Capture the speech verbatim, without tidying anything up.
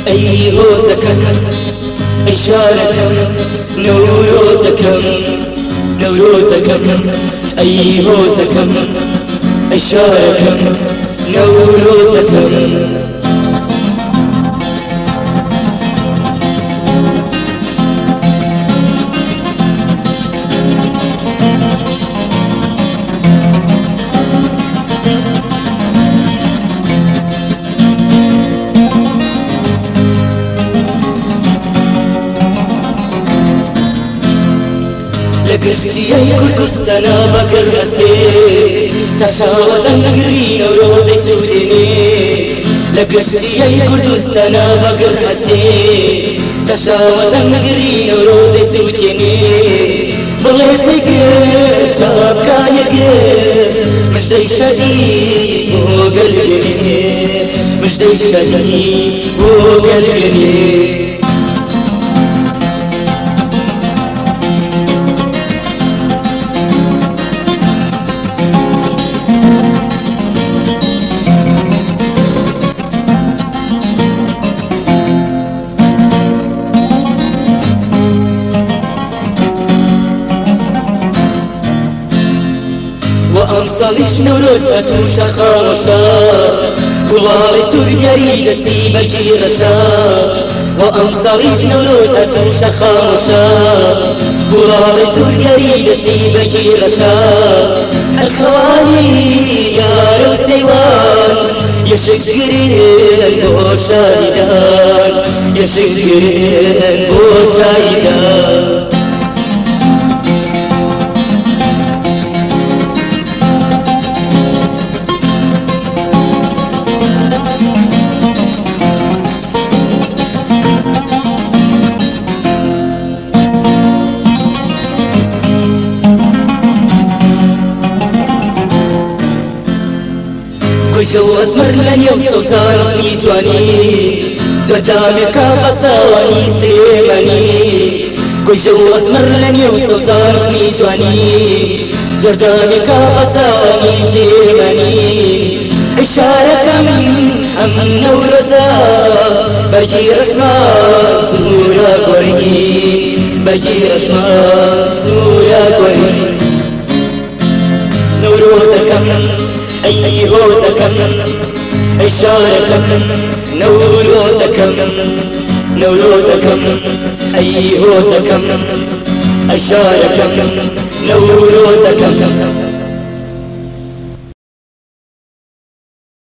أي هوزكم إشاركم نوروزكم نوروزكم أي هوزكم إشاركم نوروزكم لقرسيي كردستانا بقر هستي تشاوزن قرين وروزي سوديني لقرسيي كردستانا بقر هستي تشاوزن قرين وروزي سوديني بغيسي قر شابكاني قر مجدي شديد وقلبني مجدي شديد وقلبني وأمصاليش نوروز أتوشا خامشا قوالي سورجاري دستي بجي رشا وأمصاليش نوروز أتوشا خامشا قوالي سورجاري دستي بجي رشا الخوالي يا روسيوان يشكرين بوشايدان يشكرين بوشايدان كوشو أسمر لن يوصل صارني جواني زردامي كابساواني سيماني كوشو أسمر لن يوصل صارني جواني زردامي كابساواني سيماني إشارة من أمن ورزا بجي رسما زورا قري بجي رسما زورا قري نوروزكم أي هوزكم إشاركم نوروزكم نوروزكم أي هوزكم إشاركم نوروزكم